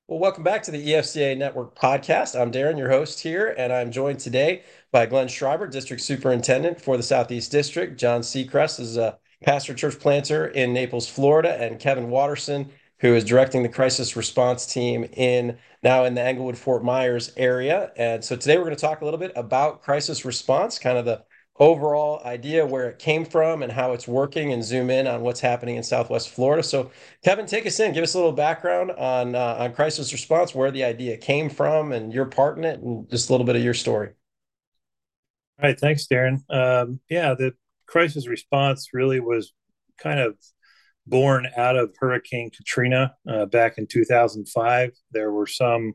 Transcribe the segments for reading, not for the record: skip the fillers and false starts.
Well, welcome back to the EFCA Network podcast. I'm Darren, your host here, and I'm joined today by Glenn Schreiber, District Superintendent for the Southeast District. John Seacrest is a pastor church planter in Naples, Florida, and Kevin Watterson, who is directing the crisis response team in the Englewood Fort Myers area. And so today we're going to talk a little bit about crisis response, kind of the overall idea where it came from and how it's working, and zoom in on what's happening in Southwest Florida. So Kevin, take us in. Give us a little background on crisis response, where the idea came from, and your part in it, and just a little bit of your story. All right, thanks, Darren. Yeah, the crisis response really was kind of born out of Hurricane Katrina back in 2005. There were some,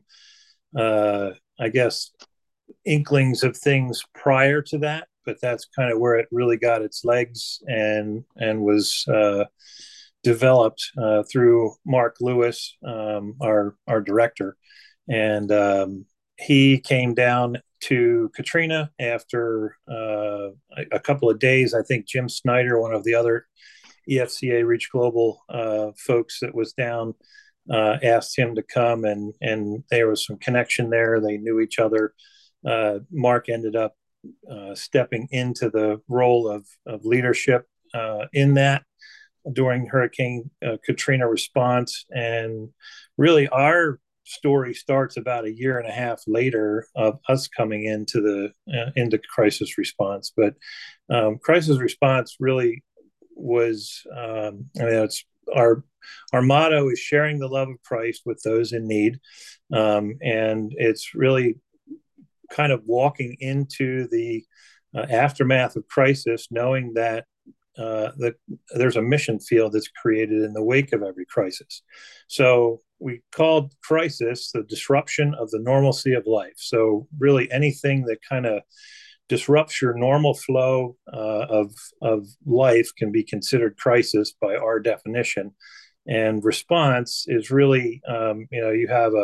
I guess, inklings of things prior to that, but that's kind of where it really got its legs and was developed through Mark Lewis, our director, and he came down to Katrina after a couple of days. I think Jim Snyder, one of the other EFCA Reach Global folks that was down, asked him to come, and there was some connection there. They knew each other. Mark ended up stepping into the role of leadership in that during Hurricane Katrina response. And really, our story starts about a year and a half later of us coming into crisis response. But crisis response really was, it's our motto is sharing the love of Christ with those in need, and it's really kind of walking into the aftermath of crisis, knowing that there's a mission field that's created in the wake of every crisis. So we called crisis the disruption of the normalcy of life. So really anything that kind of disrupts your normal flow of life can be considered crisis by our definition. And response is really, you have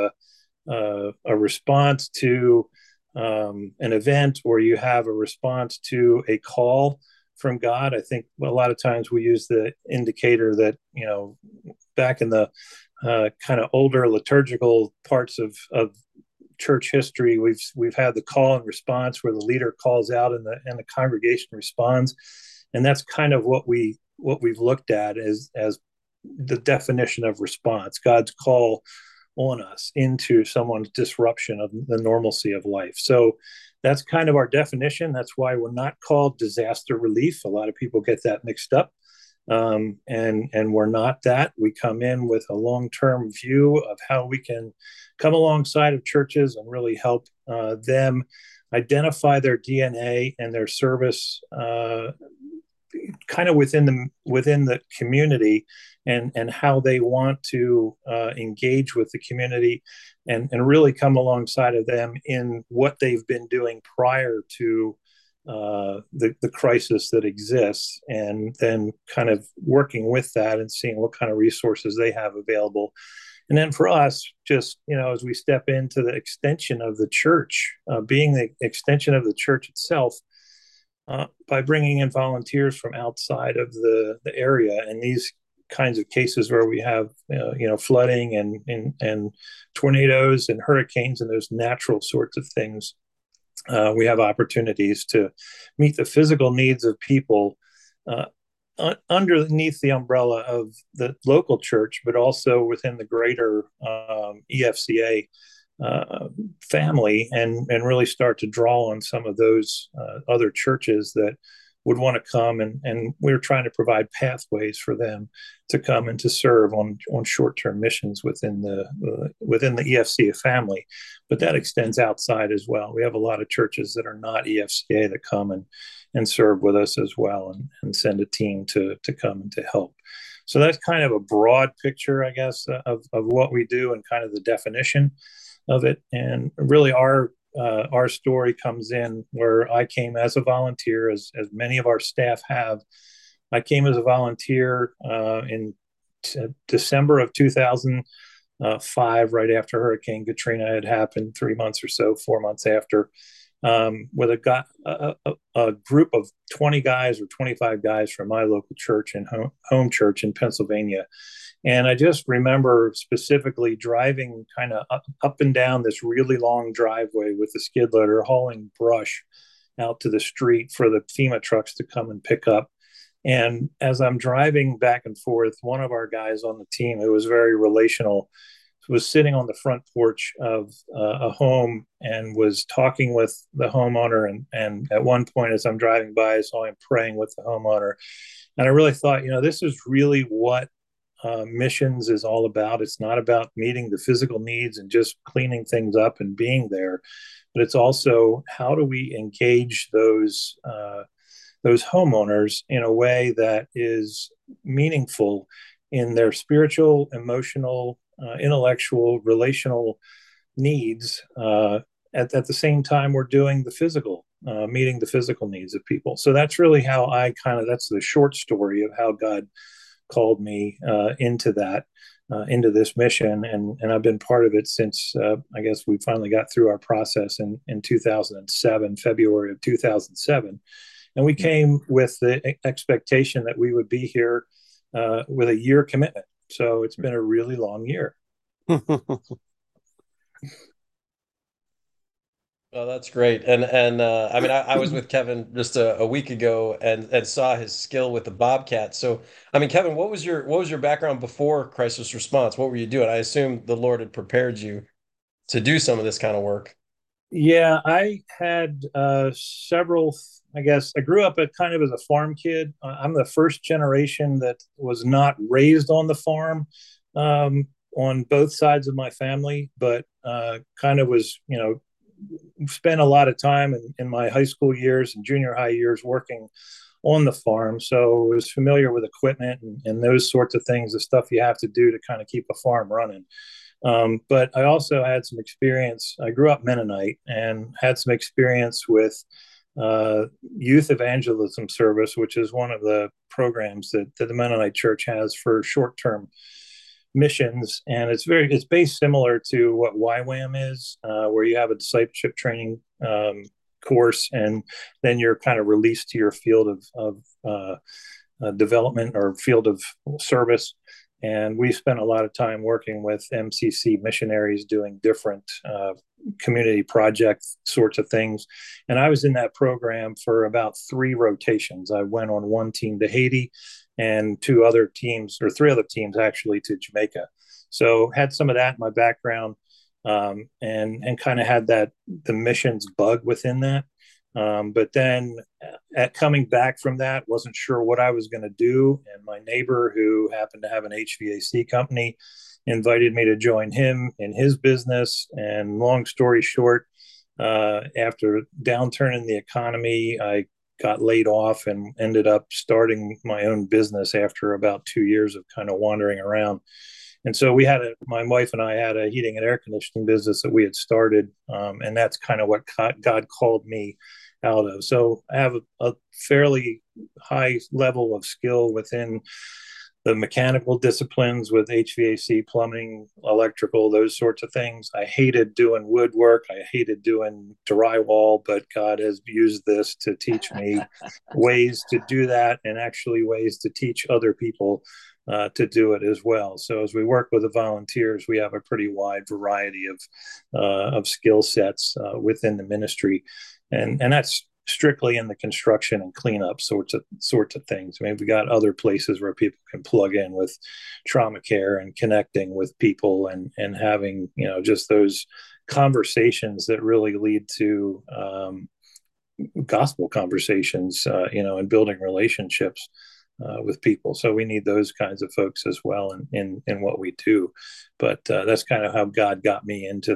a response to an event, or you have a response to a call from God. I think a lot of times we use the indicator that, back in the kind of older liturgical parts of church history, we've had the call and response where the leader calls out and the congregation responds, and that's kind of what we've looked at as the definition of response: God's call on us into someone's disruption of the normalcy of life. So that's kind of our definition. That's why we're not called disaster relief. A lot of people get that mixed up. And we're not that. We come in with a long-term view of how we can come alongside of churches and really help them identify their DNA and their service kind of within the community, and how they want to engage with the community, and really come alongside of them in what they've been doing prior to the crisis that exists, and then kind of working with that and seeing what kind of resources they have available. And then for us, just, as we step into the extension of the church, being the extension of the church itself, by bringing in volunteers from outside of the area, and these kinds of cases where we have flooding and tornadoes and hurricanes and those natural sorts of things, we have opportunities to meet the physical needs of people underneath the umbrella of the local church, but also within the greater EFCA family, and really start to draw on some of those other churches that would want to come, and we're trying to provide pathways for them to come and to serve on short-term missions within the EFCA family. But that extends outside as well. We have a lot of churches that are not EFCA that come and serve with us as well, and send a team to come and to help. So that's kind of a broad picture, I guess, of what we do and kind of the definition of it. And really our story comes in where I came as a volunteer, as many of our staff have. I came as a volunteer in December of 2005, right after Hurricane Katrina had happened, 3 months or so, 4 months after. with a group of 20 guys or 25 guys from my local church and home church in Pennsylvania. And I just remember specifically driving kind of up and down this really long driveway with the skid loader hauling brush out to the street for the FEMA trucks to come and pick up. And as I'm driving back and forth, one of our guys on the team who was very relational was sitting on the front porch of a home and was talking with the homeowner. And at one point, as I'm driving by, I saw him praying with the homeowner. And I really thought, this is really what missions is all about. It's not about meeting the physical needs and just cleaning things up and being there, but it's also how do we engage those homeowners in a way that is meaningful in their spiritual, emotional, intellectual, relational needs. At the same time, we're doing the physical, meeting the physical needs of people. So that's really how that's the short story of how God called me into that, into this mission. And I've been part of it since, I guess we finally got through our process in 2007, February of 2007. And we came with the expectation that we would be here with a year commitment. So it's been a really long year. Oh, that's great. And I mean, I was with Kevin just a week ago and saw his skill with the Bobcat. So, I mean, Kevin, what was your background before crisis response? What were you doing? I assume the Lord had prepared you to do some of this kind of work. Yeah, I had several. I guess I grew up kind of as a farm kid. I'm the first generation that was not raised on the farm on both sides of my family, but kind of was, spent a lot of time in my high school years and junior high years working on the farm. So I was familiar with equipment and those sorts of things, the stuff you have to do to kind of keep a farm running. But I also had some experience. I grew up Mennonite and had some experience with youth evangelism service, which is one of the programs that the Mennonite Church has for short-term missions, and it's based similar to what YWAM is, where you have a discipleship training course, and then you're kind of released to your field of development or field of service. And we spent a lot of time working with MCC missionaries doing different community project sorts of things. And I was in that program for about 3 rotations. I went on one team to Haiti and 2 other teams, or 3 other teams actually, to Jamaica. So had some of that in my background, and kind of had the missions bug within that. But then at coming back from that, wasn't sure what I was going to do. And my neighbor, who happened to have an HVAC company, invited me to join him in his business. And long story short, after downturn in the economy, I got laid off and ended up starting my own business after about 2 years of kind of wandering around. And so my wife and I had a heating and air conditioning business that we had started. And that's kind of what God called me out of. So I have a fairly high level of skill within the mechanical disciplines with HVAC, plumbing, electrical, those sorts of things. I hated doing woodwork. I hated doing drywall, but God has used this to teach me ways to do that, and actually ways to teach other people to do it as well. So as we work with the volunteers, we have a pretty wide variety of skill sets within the ministry, and that's strictly in the construction and cleanup sorts of things. I mean, we got other places where people can plug in with trauma care and connecting with people and having, just those conversations that really lead to gospel conversations, and building relationships with people. So we need those kinds of folks as well in what we do. But that's kind of how God got me into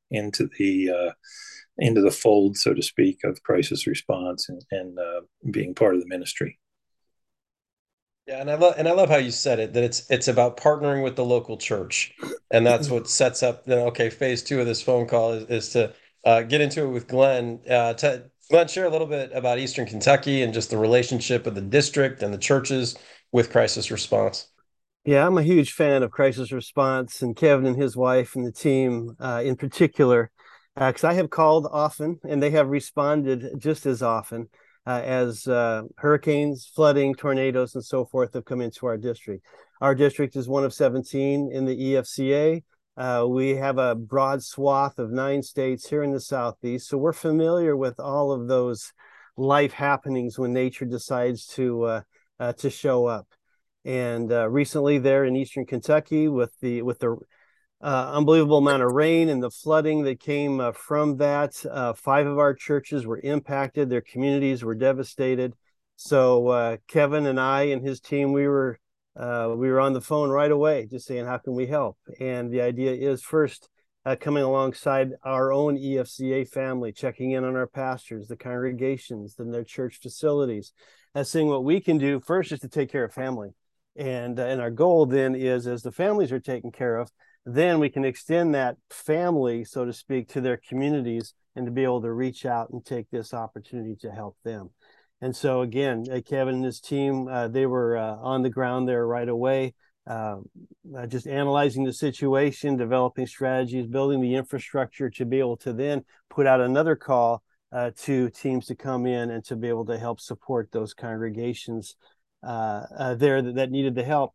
the fold, so to speak, of crisis response and being part of the ministry. Yeah, and I love how you said it, that it's about partnering with the local church, and that's what sets up. Then, okay, phase 2 of this phone call is to get into it with Glenn. Glenn, share a little bit about Eastern Kentucky and just the relationship of the district and the churches with crisis response. Yeah, I'm a huge fan of crisis response, and Kevin and his wife and the team in particular. because I have called often and they have responded just as often as hurricanes, flooding, tornadoes, and so forth have come into our district. Our district is one of 17 in the EFCA. We have a broad swath of 9 states here in the Southeast, so we're familiar with all of those life happenings when nature decides to show up. And recently, there in Eastern Kentucky, with the unbelievable amount of rain and the flooding that came from that. 5 of our churches were impacted. Their communities were devastated. So Kevin and I and his team, we were on the phone right away, just saying, how can we help? And the idea is first coming alongside our own EFCA family, checking in on our pastors, the congregations, then their church facilities, seeing what we can do first just to take care of family. And our goal then is, as the families are taken care of, then we can extend that family, so to speak, to their communities and to be able to reach out and take this opportunity to help them. And so again, Kevin and his team, they were on the ground there right away, just analyzing the situation, developing strategies, building the infrastructure to be able to then put out another call to teams to come in and to be able to help support those congregations there that needed the help.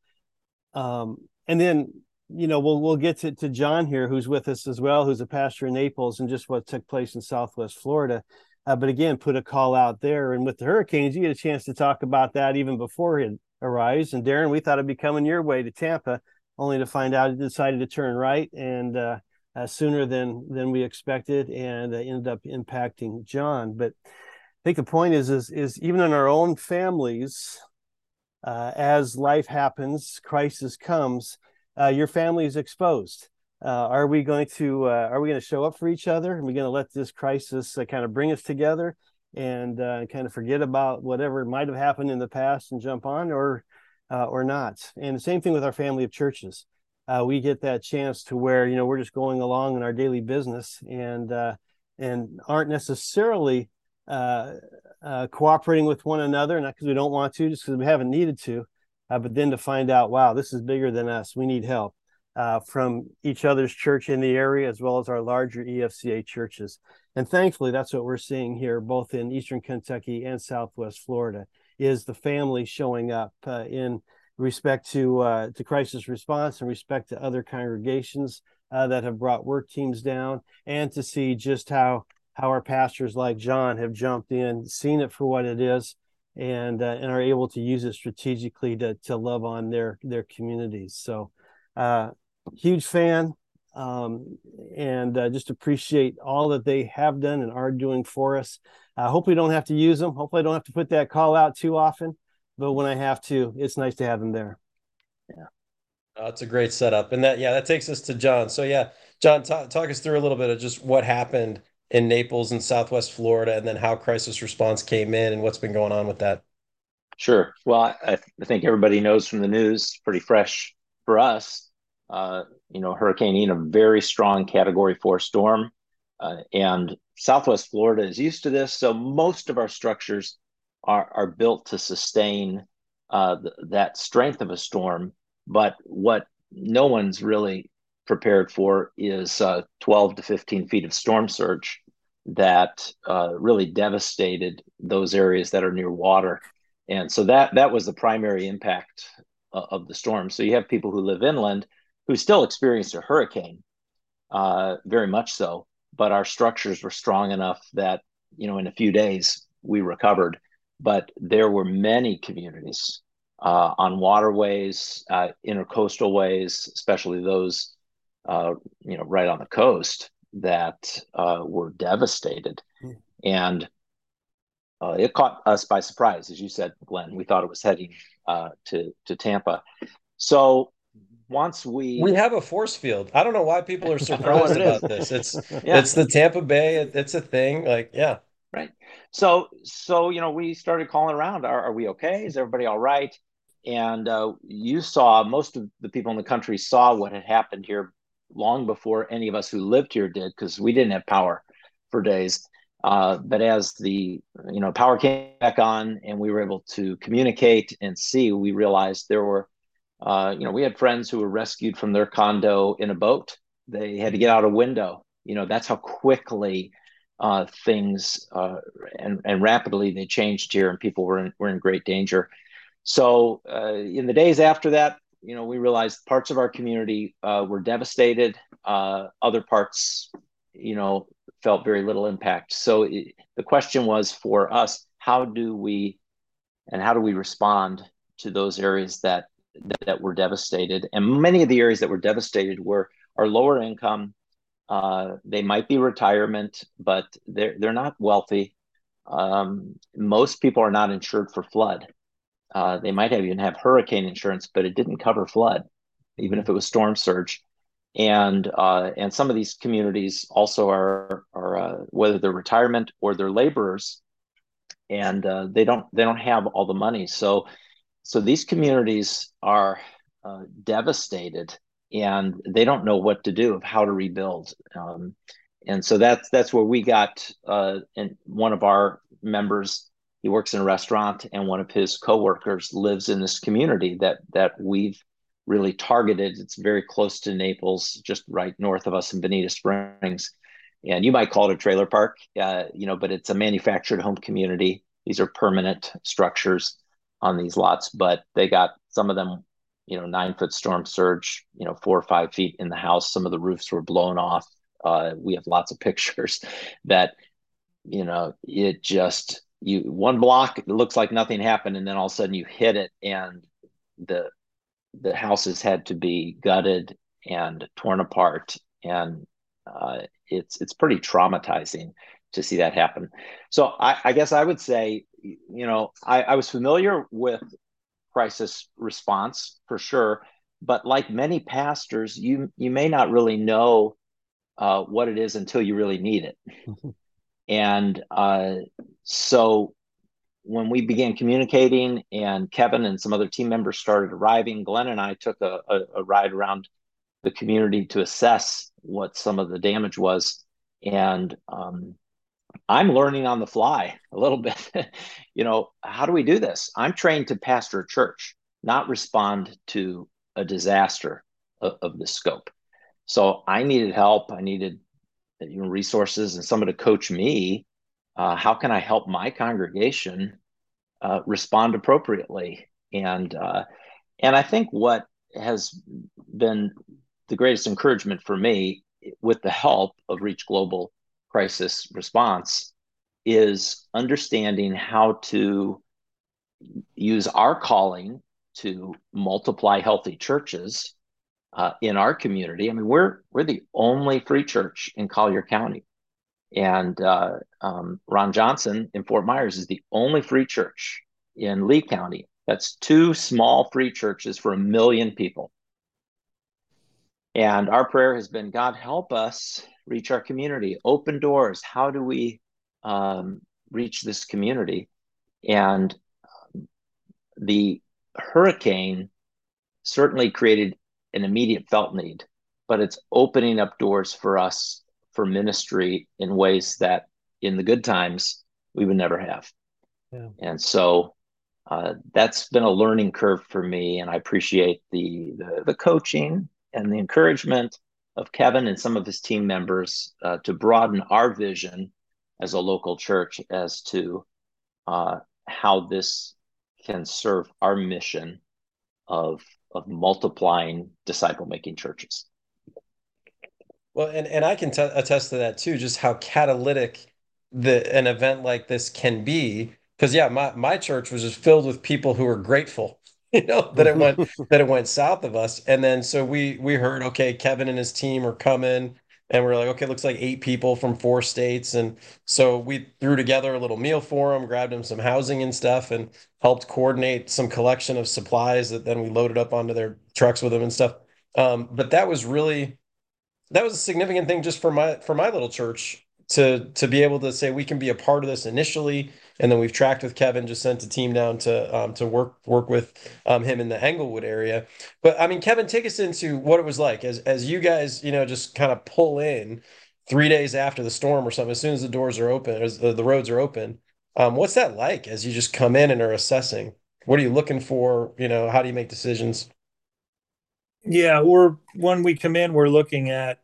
And then we'll get to John here, who's with us as well, who's a pastor in Naples, and just what took place in Southwest Florida. But again, put a call out there. And with the hurricanes, you get a chance to talk about that even before it arrives. And Darren, we thought it'd be coming your way to Tampa, only to find out it decided to turn right and sooner than we expected, and ended up impacting John. But I think the point is even in our own families, as life happens, crisis comes, your family is exposed. Are we going to show up for each other? Are we going to let this crisis kind of bring us together and kind of forget about whatever might have happened in the past and jump on, or not? And the same thing with our family of churches. We get that chance to where we're just going along in our daily business and aren't necessarily cooperating with one another, not because we don't want to, just because we haven't needed to. But then to find out, wow, this is bigger than us. We need help from each other's church in the area, as well as our larger EFCA churches. And thankfully, that's what we're seeing here, both in Eastern Kentucky and Southwest Florida, is the family showing up in respect to crisis response, and respect to other congregations that have brought work teams down, and to see just how our pastors like John have jumped in, seen it for what it is, and are able to use it strategically to love on their communities. So huge fan, and just appreciate all that they have done and are doing for us. Hopefully don't have to use them. Hopefully I don't have to put that call out too often, but when I have to, it's nice to have them there. Yeah. That's a great setup. And that takes us to John. So yeah, John, talk us through a little bit of just what happened in Naples and Southwest Florida, and then how crisis response came in and what's been going on with that. Sure. Well, I think everybody knows from the news, pretty fresh for us. Hurricane Ian, a very strong Category 4 storm, and Southwest Florida is used to this. So most of our structures are built to sustain that strength of a storm. But what no one's really prepared for is 12 to 15 feet of storm surge that really devastated those areas that are near water. And so that was the primary impact of the storm. So you have people who live inland who still experienced a hurricane, very much so, but our structures were strong enough that, in a few days we recovered. But there were many communities on waterways, intercoastal ways, especially those, right on the coast, that were devastated. Mm. And it caught us by surprise, as you said, Glenn. We thought it was heading to Tampa. So once we have a force field. I don't know why people are surprised about this. It's the Tampa Bay. It's a thing. Right. So we started calling around. Are we okay? Is everybody all right? And you saw, most of the people in the country saw what had happened here long before any of us who lived here did, because we didn't have power for days. But as the power came back on and we were able to communicate and see, we realized there were, we had friends who were rescued from their condo in a boat. They had to get out a window That's how quickly things and rapidly they changed here, and people were in great danger. So in the days after that, we realized parts of our community were devastated. Other parts, felt very little impact. So the question was for us, how do we respond to those areas that were devastated? And many of the areas that were devastated are lower income. They might be retirement, but they're not wealthy. Most people are not insured for flood. They might even have hurricane insurance, but it didn't cover flood, even if it was storm surge. And some of these communities also are whether they're retirement or they're laborers, and they don't have all the money. So these communities are devastated, and they don't know what to do, of how to rebuild. And so that's where we got. And one of our members, he works in a restaurant, and one of his coworkers lives in this community that we've really targeted. It's very close to Naples, just right north of us in Bonita Springs. And you might call it a trailer park, but it's a manufactured home community. These are permanent structures on these lots, but they got some of them, 9-foot storm surge, 4 or 5 feet in the house. Some of the roofs were blown off. We have lots of pictures that, it just, one block, it looks like nothing happened, and then all of a sudden you hit it, and the houses had to be gutted and torn apart, and it's pretty traumatizing to see that happen. So I guess I would say, I was familiar with crisis response for sure, but like many pastors, you may not really know what it is until you really need it. And so when we began communicating, and Kevin and some other team members started arriving, Glenn and I took a ride around the community to assess what some of the damage was. And I'm learning on the fly a little bit. How do we do this? I'm trained to pastor a church, not respond to a disaster of this scope. So I needed help. I needed resources and someone to coach me. How can I help my congregation respond appropriately? And I think what has been the greatest encouragement for me, with the help of Reach Global Crisis Response, is understanding how to use our calling to multiply healthy churches in our community. I mean, we're the only free church in Collier County, and Ron Johnson in Fort Myers is the only free church in Lee County. That's 2 small free churches for 1 million people. And our prayer has been, God, help us reach our community, open doors. How do we reach this community? And the hurricane certainly created an immediate felt need, but it's opening up doors for us for ministry in ways that in the good times we would never have. Yeah. And so that's been a learning curve for me, and I appreciate the coaching and the encouragement of Kevin and some of his team members to broaden our vision as a local church as to how this can serve our mission of multiplying disciple-making churches. Well, and I can attest to that too, just how catalytic an event like this can be. Because yeah, my church was just filled with people who were grateful, that it went south of us. And then so we heard, okay, Kevin and his team are coming, and we're like, okay, it looks like 8 people from 4 states. And so we threw together a little meal for them, grabbed them some housing and stuff, and helped coordinate some collection of supplies that then we loaded up onto their trucks with them and stuff. But that was a significant thing just for my little church to be able to say we can be a part of this initially, and then we've tracked with Kevin, just sent a team down to work with him in the Englewood area. But I mean, Kevin, take us into what it was like as you guys just kind of pull in 3 days after the storm or something. As soon as the doors are open, as the roads are open, what's that like as you just come in and are assessing? What are you looking for? How do you make decisions? Yeah, when we come in, we're looking at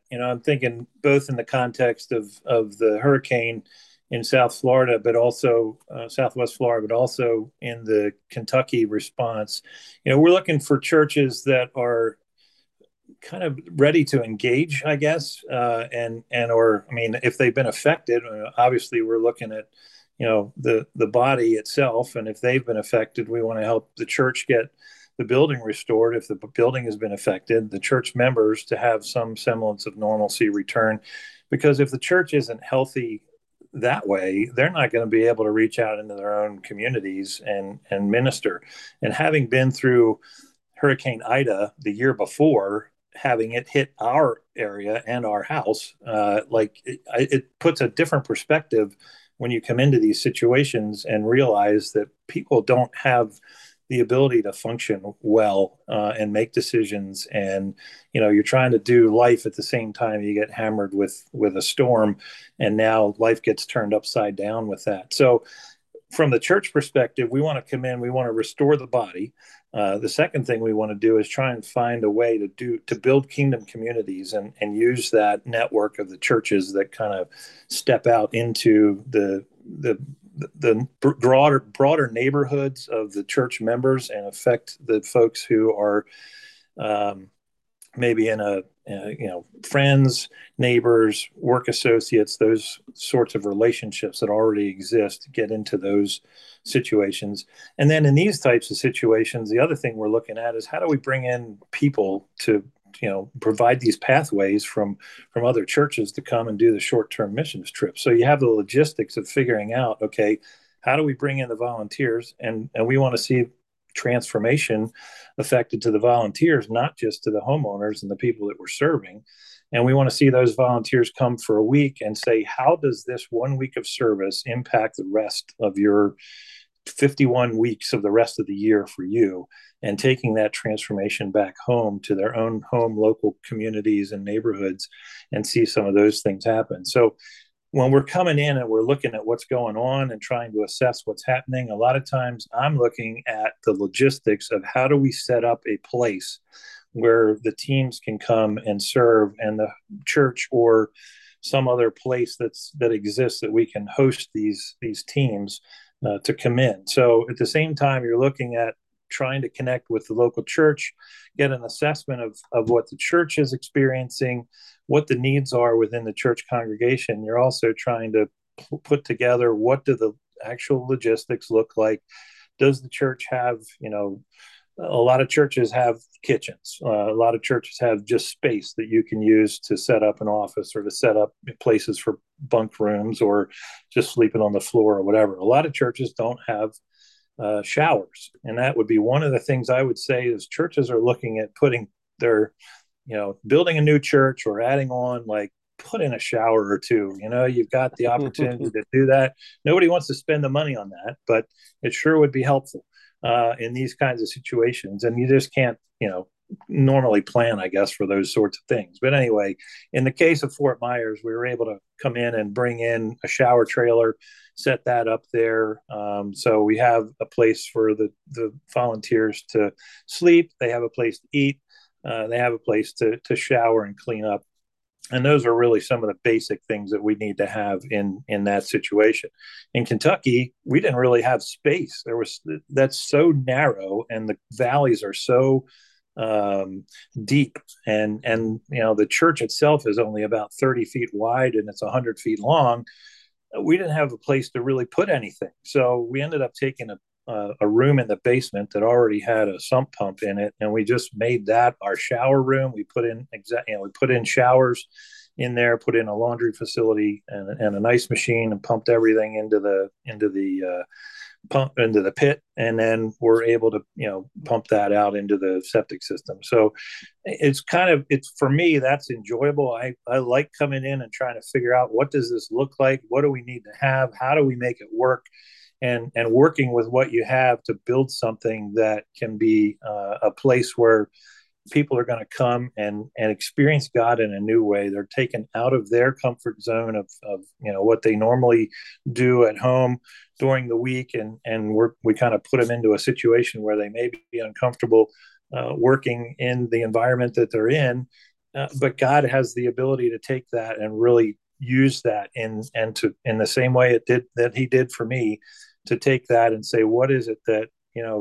I'm thinking both in the context of the hurricane in South Florida, but also Southwest Florida, but also in the Kentucky response. We're looking for churches that are kind of ready to engage, I guess, or I mean, if they've been affected, obviously we're looking at the body itself, and if they've been affected, we want to help the church get the building restored. If the building has been affected, the church members to have some semblance of normalcy return, because if the church isn't healthy that way, they're not going to be able to reach out into their own communities and minister. And having been through Hurricane Ida the year before, having it hit our area and our house, it puts a different perspective when you come into these situations and realize that people don't have the ability to function well and make decisions. And, you're trying to do life at the same time you get hammered with a storm, and now life gets turned upside down with that. So from the church perspective, we want to come in, we want to restore the body. The second thing we want to do is try and find a way to build kingdom communities and use that network of the churches that kind of step out into the broader neighborhoods of the church members and affect the folks who are maybe in friends, neighbors, work associates, those sorts of relationships that already exist, get into those situations. And then in these types of situations, the other thing we're looking at is how do we bring in people to provide these pathways from other churches to come and do the short-term missions trip. So you have the logistics of figuring out, okay, how do we bring in the volunteers? And we want to see transformation affected to the volunteers, not just to the homeowners and the people that we're serving. And we want to see those volunteers come for a week and say, how does this 1 week of service impact the rest of your 51 weeks of the rest of the year for you? And taking that transformation back home to their own home, local communities and neighborhoods, and see some of those things happen. So when we're coming in and we're looking at what's going on and trying to assess what's happening, a lot of times I'm looking at the logistics of how do we set up a place where the teams can come and serve, and the church or some other place that exists that we can host these teams to come in. So at the same time, you're looking at trying to connect with the local church, get an assessment of what the church is experiencing, what the needs are within the church congregation. You're also trying to put together, what do the actual logistics look like? Does the church have, a lot of churches have kitchens. A lot of churches have just space that you can use to set up an office or to set up places for bunk rooms or just sleeping on the floor or whatever. A lot of churches don't have showers. And that would be one of the things I would say is churches are looking at putting their, building a new church or adding on, like, put in a shower or two. You've got the opportunity to do that. Nobody wants to spend the money on that, but it sure would be helpful in these kinds of situations. And you just can't, normally plan, I guess, for those sorts of things. But anyway, in the case of Fort Myers, we were able to come in and bring in a shower trailer, set that up there. So we have a place for the volunteers to sleep. They have a place to eat. They have a place to shower and clean up. And those are really some of the basic things that we need to have in that situation. In Kentucky, we didn't really have space. That's so narrow, and the valleys are so deep, and the church itself is only about 30 feet wide and it's 100 feet long. We didn't have a place to really put anything, so we ended up taking a room in the basement that already had a sump pump in it, and we just made that our shower room. We put in showers in there, put in a laundry facility and a nice machine, and pumped everything into the pit, and then we're able to pump that out into the septic system. So it's for me, that's enjoyable. I like coming in and trying to figure out, what does this look like, what do we need to have, how do we make it work, and working with what you have to build something that can be a place where people are going to come and experience God in a new way. They're taken out of their comfort zone of what they normally do at home during the week, and we kind of put them into a situation where they may be uncomfortable working in the environment that they're in, but God has the ability to take that and really use that in the same way it did that He did for me, to take that and say, what is it that,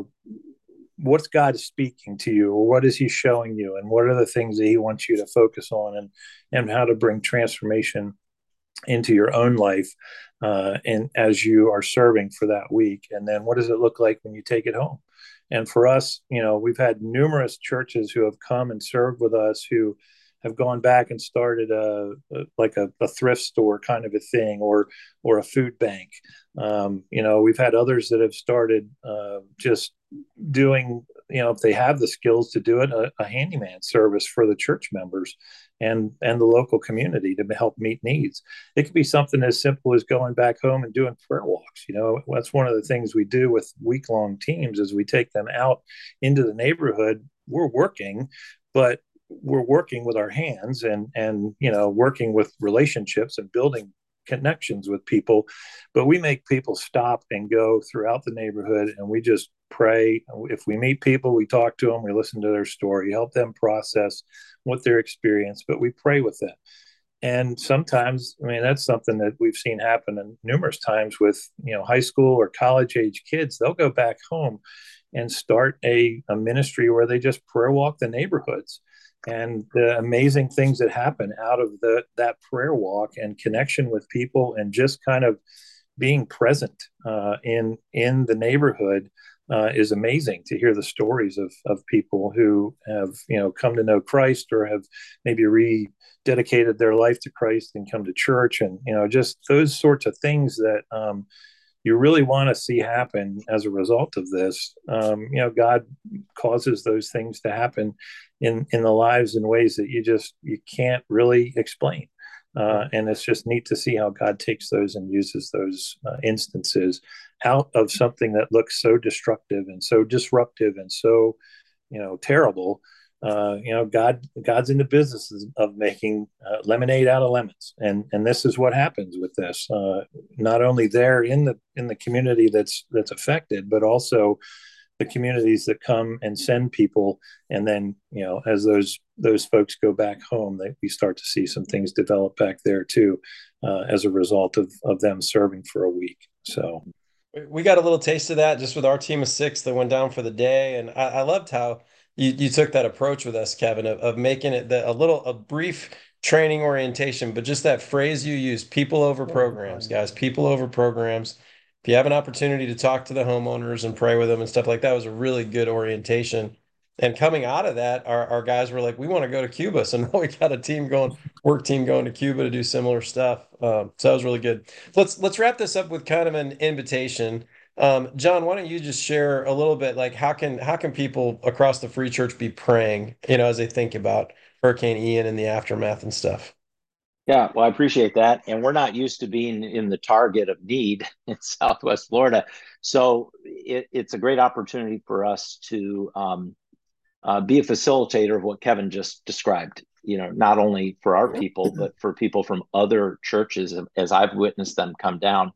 what's God speaking to you, or what is He showing you, and what are the things that He wants you to focus on, and how to bring transformation into your own life, and as you are serving for that week. And then what does it look like when you take it home? And for us, we've had numerous churches who have come and served with us, who have gone back and started a thrift store kind of a thing, or a food bank. We've had others that have started just doing, if they have the skills to do it, a handyman service for the church members and the local community to help meet needs. It could be something as simple as going back home and doing prayer walks. That's one of the things we do with week-long teams, is we take them out into the neighborhood. We're working, but we're working with our hands, and working with relationships and building connections with people. But we make people stop and go throughout the neighborhood, and we just pray. If we meet people, we talk to them, we listen to their story, help them process what their experience, but we pray with them. And sometimes, that's something that we've seen happen numerous times with, high school or college age kids. They'll go back home and start a ministry where they just prayer walk the neighborhoods. And the amazing things that happen out of that prayer walk and connection with people, and just kind of being present in the neighborhood, is amazing to hear the stories of people who have come to know Christ, or have maybe rededicated their life to Christ and come to church, and just those sorts of things that you really want to see happen as a result of this. God causes those things to happen in the lives in ways that you can't really explain. And it's just neat to see how God takes those and uses those instances out of something that looks so destructive and so disruptive and so, terrible. God's in the business of making lemonade out of lemons, and this is what happens with this. Not only there in the community that's affected, but also the communities that come and send people, and then as those folks go back home, we start to see some things develop back there too, as a result of them serving for a week. So we got a little taste of that just with our team of 6 that went down for the day, and I loved how you took that approach with us, Kevin, of making it a brief training orientation, but just that phrase you used, people over programs, guys, people over programs. If you have an opportunity to talk to the homeowners and pray with them and stuff like that, was a really good orientation. And coming out of that, our guys were like, we want to go to Cuba. So now we got a work team going to Cuba to do similar stuff. So that was really good. Let's wrap this up with kind of an invitation. John, why don't you just share a little bit, like how can people across the Free Church be praying, as they think about Hurricane Ian and the aftermath and stuff? Yeah, well, I appreciate that. And we're not used to being in the target of need in Southwest Florida. So it's a great opportunity for us to be a facilitator of what Kevin just described, not only for our people, but for people from other churches, as I've witnessed them come down.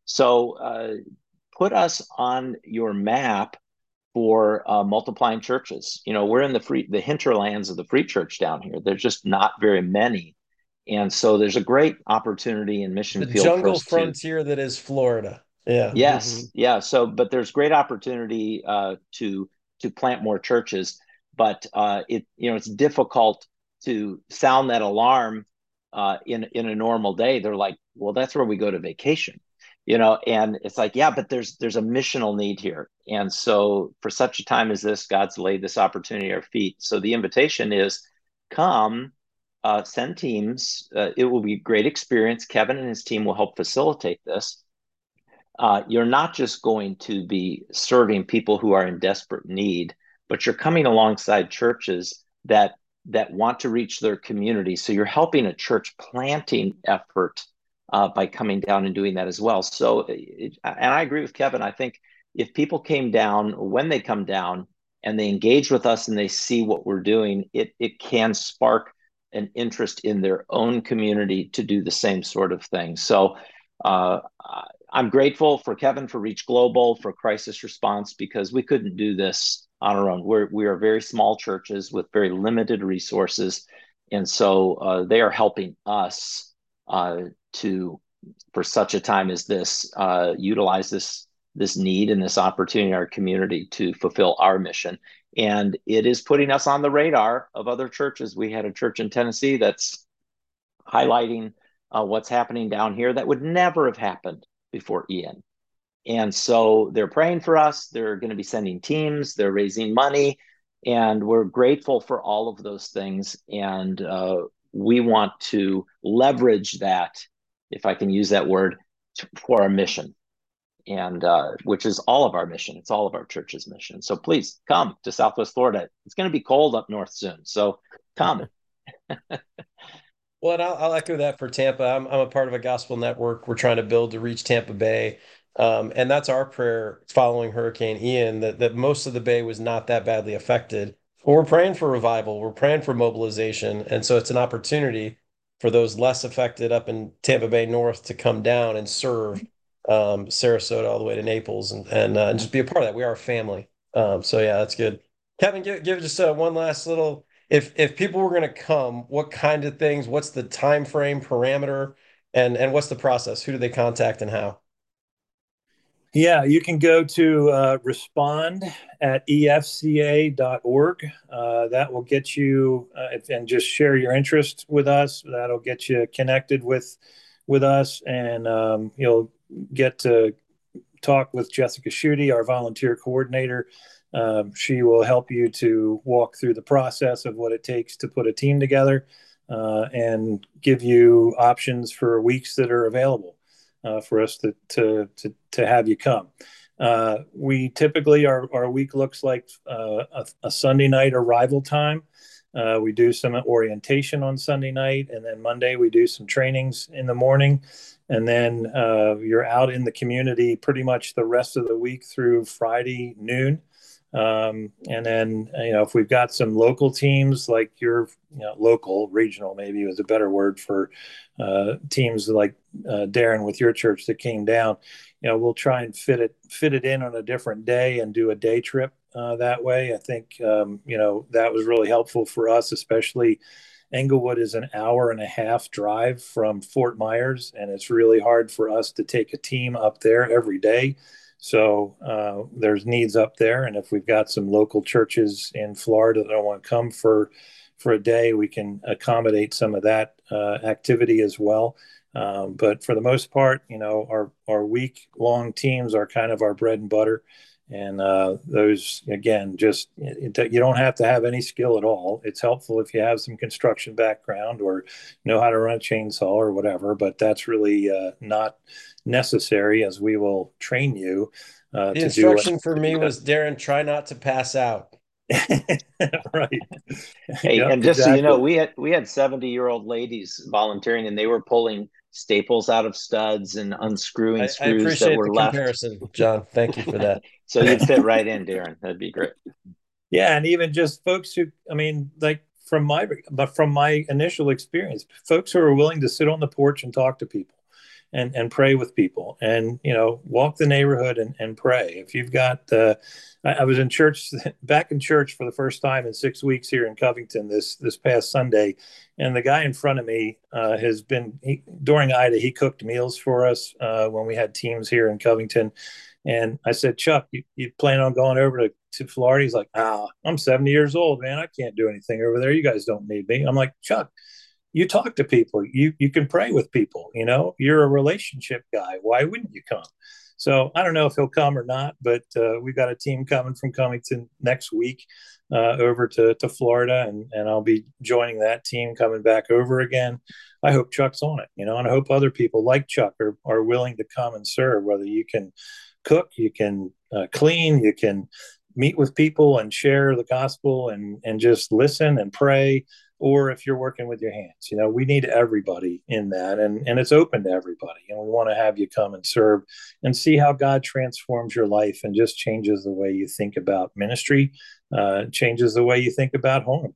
So put us on your map for multiplying churches. We're in the hinterlands of the Free Church down here. There's just not very many. And so there's a great opportunity in Mission The Field jungle frontier that is Florida. Yeah. Yes. Mm-hmm. Yeah. So, but there's great opportunity to plant more churches, but it's difficult to sound that alarm in a normal day. They're like, well, that's where we go to vacation, and it's like, yeah, but there's a missional need here. And so for such a time as this, God's laid this opportunity at our feet. So the invitation is come. Send teams. It will be a great experience. Kevin and his team will help facilitate this. You're not just going to be serving people who are in desperate need, but you're coming alongside churches that want to reach their community. So you're helping a church planting effort by coming down and doing that as well. So, and I agree with Kevin. I think if people came down, when they come down and they engage with us and they see what we're doing, it can spark an interest in their own community to do the same sort of thing. So I'm grateful for Kevin, for Reach Global, for Crisis Response, because we couldn't do this on our own. We are very small churches with very limited resources. And so they are helping us to, for such a time as this, utilize this need and this opportunity in our community to fulfill our mission. And it is putting us on the radar of other churches. We had a church in Tennessee that's highlighting what's happening down here that would never have happened before Ian. And so they're praying for us. They're going to be sending teams. They're raising money. And we're grateful for all of those things. And we want to leverage that, if I can use that word, for our mission, and which is all of our mission. It's all of our church's mission. So please come to Southwest Florida. It's going to be cold up north soon. So come. Well, and I'll echo that for Tampa. I'm a part of a gospel network we're trying to build to reach Tampa Bay. And that's our prayer following Hurricane Ian, that most of the Bay was not that badly affected. But we're praying for revival. We're praying for mobilization. And so it's an opportunity for those less affected up in Tampa Bay North to come down and serve Sarasota all the way to Naples and just be a part of that. We are a family. So yeah, that's good. Kevin, give just one last little, if people were going to come, what kind of things, what's the time frame parameter, and what's the process? Who do they contact and how? Yeah, you can go to respond at efca.org. That will get you, and just share your interest with us. That'll get you connected with us, and you'll get to talk with Jessica Schutte, our volunteer coordinator. She will help you to walk through the process of what it takes to put a team together, and give you options for weeks that are available for us to have you come. We typically, our week looks like a Sunday night arrival time. We do some orientation on Sunday night, and then Monday we do some trainings in the morning. And then you're out in the community pretty much the rest of the week through Friday noon. And then, if we've got some local teams like your, local, regional, maybe is a better word for teams like Darren with your church that came down, we'll try and fit it in on a different day and do a day trip that way. I think, that was really helpful for us, especially Englewood is an hour and a half drive from Fort Myers, and it's really hard for us to take a team up there every day. So there's needs up there, and if we've got some local churches in Florida that don't want to come for a day, we can accommodate some of that activity as well. But for the most part, our week-long teams are kind of our bread and butter. And those, again, just you don't have to have any skill at all. It's helpful if you have some construction background or know how to run a chainsaw or whatever, but that's really not necessary, as we will train you The to do instruction for me was, Darren, try not to pass out. right. Hey, Yep, and just so you know, exactly. we had 70-year-old ladies volunteering, and they were pulling staples out of studs and unscrewing I screws that appreciate the were left. comparison, John. Thank you for that. So you'd fit right in, Darren. That'd be great. Yeah, and even just folks who, I mean, like from my initial experience, folks who are willing to sit on the porch and talk to people and pray with people and, walk the neighborhood and pray. If you've got, I was in church, back in church for the first time in 6 weeks here in Covington this past Sunday. And the guy in front of me during Ida, he cooked meals for us when we had teams here in Covington. And I said, Chuck, you plan on going over to Florida? He's like, I'm 70 years old, man. I can't do anything over there. You guys don't need me. I'm like, Chuck, you talk to people. You can pray with people. You're a relationship guy. Why wouldn't you come? So I don't know if he'll come or not, but we've got a team coming from Covington next week over to Florida, and I'll be joining that team coming back over again. I hope Chuck's on it, and I hope other people like Chuck are willing to come and serve, whether you can cook, you can clean, you can meet with people and share the gospel and just listen and pray, or if you're working with your hands. We need everybody in that, and it's open to everybody, and we want to have you come and serve and see how God transforms your life and just changes the way you think about ministry, changes the way you think about home.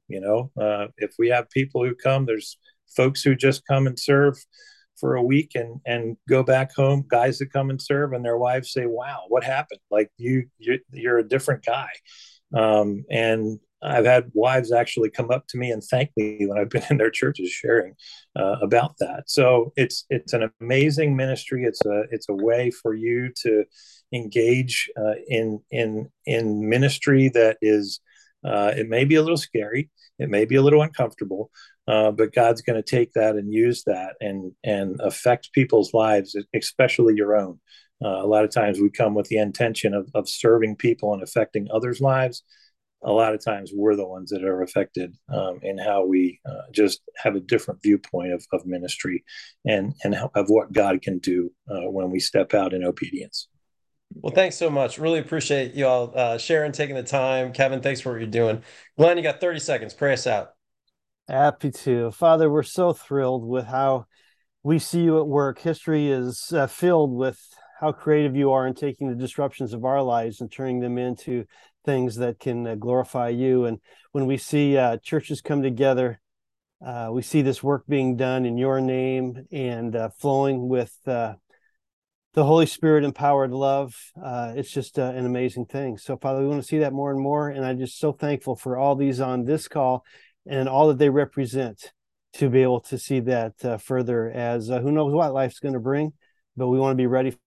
If we have people who come, there's folks who just come and serve for a week and go back home, guys that come and serve and their wives say, wow, what happened? Like you're a different guy. And I've had wives actually come up to me and thank me when I've been in their churches sharing about that. So it's an amazing ministry. It's a way for you to engage in ministry that is it may be a little scary, it may be a little uncomfortable, but God's going to take that and use that and affect people's lives, especially your own. A lot of times we come with the intention of serving people and affecting others' lives. A lot of times we're the ones that are affected in how we just have a different viewpoint of ministry and of what God can do when we step out in obedience. Well, thanks so much. Really appreciate you all sharing, taking the time. Kevin, thanks for what you're doing. Glenn, you got 30 seconds. Pray us out. Happy to. Father, we're so thrilled with how we see you at work. History is filled with how creative you are in taking the disruptions of our lives and turning them into things that can glorify you. And when we see churches come together, we see this work being done in your name and flowing with the Holy Spirit empowered love. It's just an amazing thing. So, Father, we want to see that more and more. And I'm just so thankful for all these on this call and all that they represent to be able to see that further as who knows what life's going to bring, but we want to be ready